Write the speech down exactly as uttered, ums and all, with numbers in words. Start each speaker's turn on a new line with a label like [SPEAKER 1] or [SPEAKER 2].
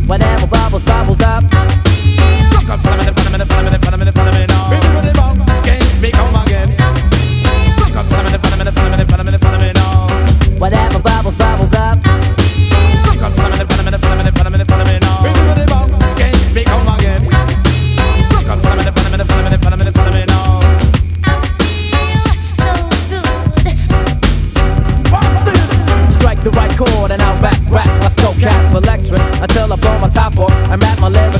[SPEAKER 1] Whatever bubbles, bubbles up.
[SPEAKER 2] Rock on, follow me, follow me, follow me, follow me, follow me now. Baby, with the bounce, can't me come again. Rock on, follow me, follow me, follow me, follow me, follow me now.
[SPEAKER 1] Whatever bubbles, bubbles up.
[SPEAKER 2] Rock on, follow me, follow me, follow me, follow me, follow me now. Baby, with the bounce, can't me come again. Rock on, follow me, follow me, follow me, follow me, follow me now. What's this?
[SPEAKER 1] Strike the right chord and I'll rap, rap. My skull cap electric until I blow my top off and rap my lyrics